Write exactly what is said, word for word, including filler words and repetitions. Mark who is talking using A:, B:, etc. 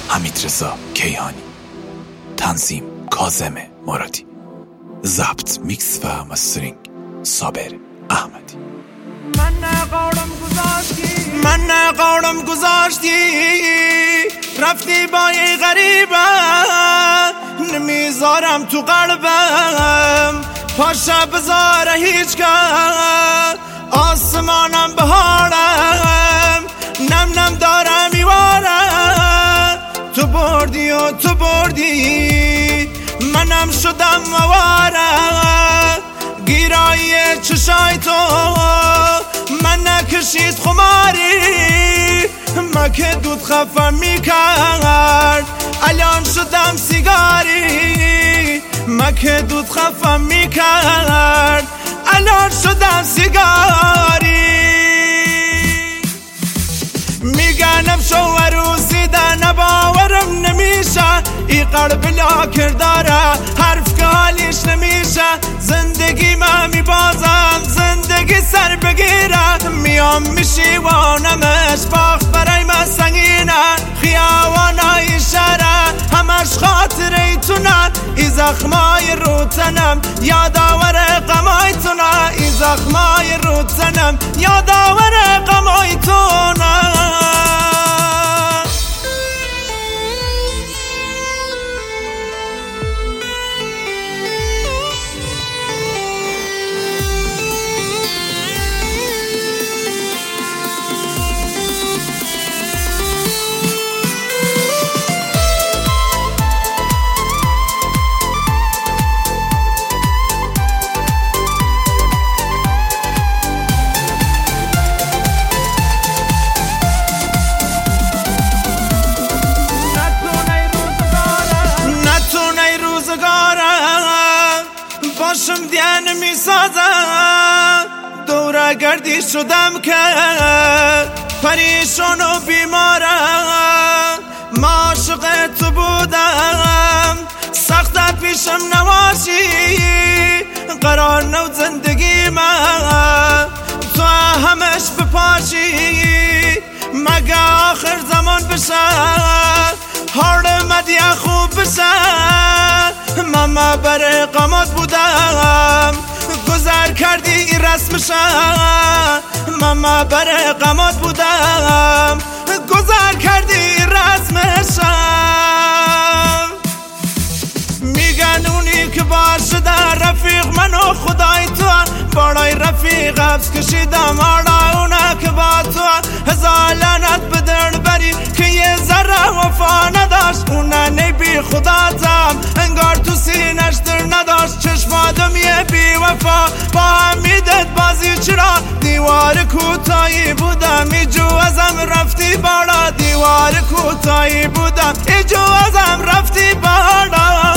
A: حمیدرضا کیهانی، تنظیم کاظم مرادی، ضبط میکس و مسترینگ صابر احمدی.
B: من نقارم گذاشتی من نقارم گذاشتی رفتی با یه غریبه، نمیذارم تو قلبم پاشه بذاره هیچ که، آسمانم بهارم نم نم دارم میوارم، تو بردی و تو بردی منم شدم مواره، گیرایی چشای تو من نکشید خماری، ما که دود خفه میکرد الان شدم سیگاری، ما که دود خفه میکرد الان شدم سیگاری. میگنم شو و روزیدن باورم نمیشه، ای قلب لا کرداره حرف که حالیش نمیشه، زندگی ما میبازم زندگی سر بگیره، میام میشیوانمش باخت برای من سنگینه، خیاوانای شهره همش خاطره تونه، ای زخمای رو تنم یادآور غمای تونه، ای زخمای رو تنم یادآور غمای تونه. باشم دیان میسازم دوره گردی شدم که پریشان و بیمارم، ما عاشق تو بودم سخت پیشم نواشی، قرار نو زندگی من تو همش بپاشی، مگه آخر زمان بشه حال مدیه خوب بشه، ماما بر قامت بودم گذر کردی این رسمشه، ماما بر قامت بودم گذر کردی این رسمشه، میگن اونی که باشه در رفیق منو خدای تو، بالای رفیق حبس کشیدم آلا اونا که با تو، هزار لعنت به در بری که یه ذره وفا نداشت، اونا نبی خداتم انگار تو سینش در نداشت، چشمادم یه بی وفا با همیدت بازی چرا، دیوار کوتاهی بودم ایجو ازم رفتی بالا، دیوار کوتاهی بودم ایجو ازم رفتی بالا.